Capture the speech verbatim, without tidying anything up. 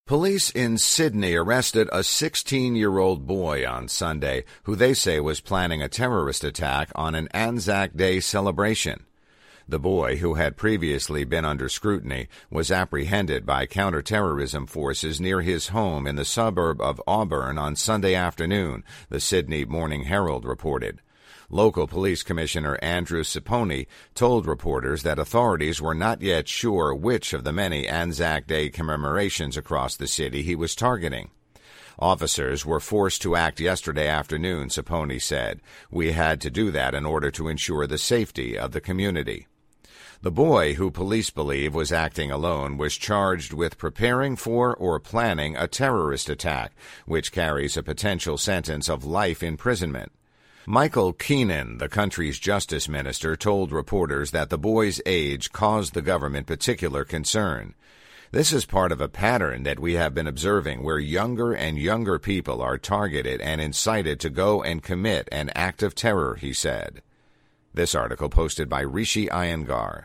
Police in Sydney arrested a sixteen-year-old boy on Sunday who they say was planning a terrorist attack on an Anzac Day celebration. The boy, who had previously been under scrutiny, was apprehended by counterterrorism forces near his home in the suburb of Auburn on Sunday afternoon, the Sydney Morning Herald reported. Local Police Commissioner Andrew Cipollone told reporters that authorities were not yet sure which of the many Anzac Day commemorations across the city he was targeting. Officers were forced to act yesterday afternoon, Cipollone said. We had to do that in order to ensure the safety of the community. The boy, who police believe was acting alone, was charged with preparing for or planning a terrorist attack, which carries a potential sentence of life imprisonment. Michael Keenan, the country's justice minister, told reporters that the boy's age caused the government particular concern. This is part of a pattern that we have been observing where younger and younger people are targeted and incited to go and commit an act of terror, he said. This article posted by Rishi Iyengar.